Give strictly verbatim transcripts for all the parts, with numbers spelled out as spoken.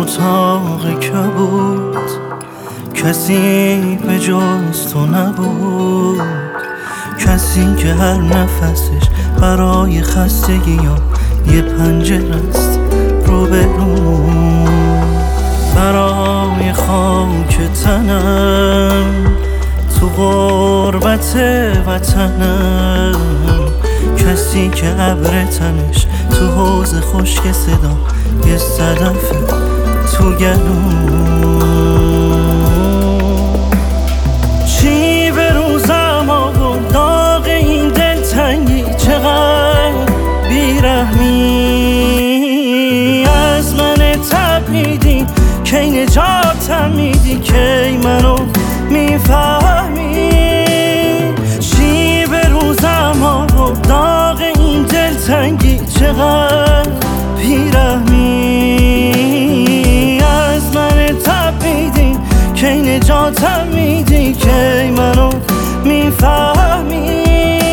اتاق که بود کسی به جز تو نبود، کسی که هر نفسش برای خستگی یا یه پنجره است رو به رو، برای خاک تنم تو غربت وطنم، کسی که ابر تنش تو حوض خشک صدا یه صدف تو گلوم. چی به روزم آورد داغ این دلتنگی، چقدر بیرحمی از من تپیدی، کی نجاتم میدی، کی منو میفهمی. چی به روزم آورد داغ این دلتنگی، چقدر بیرحمی از من تپیدی، کی نجاتم میدی، کی منو میفهمی.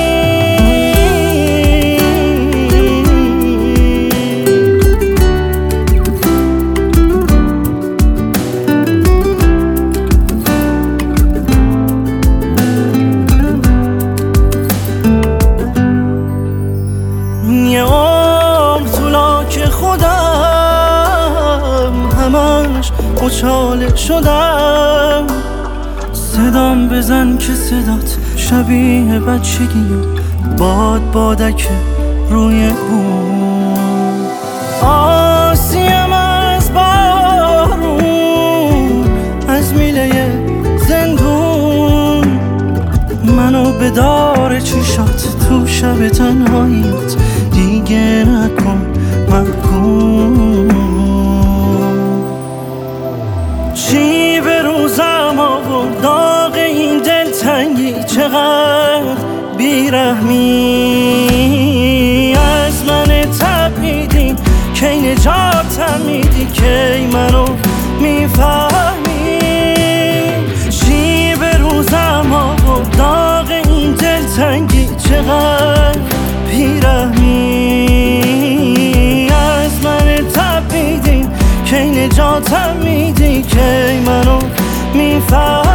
یه عمر طولا که خودم همش مچاله شدم، صدام بزن که صدات شبیه بچگی باد بادک روی بوم، آسیم از بارون از میله زندون، منو به دار چشات تو شب تنهاییت دیگه نکن محکوم. چی به روزم آورد داغ این دلتنگی، چقدر بیرحمی از من تپیدی، کی نجاتم میدی، کی منو میفهمی. چی به روزم آورد داغ این دلتنگی، چقدر بیرحمی از من تپیدی، کی نجاتم میدی، کی منو میفهمی.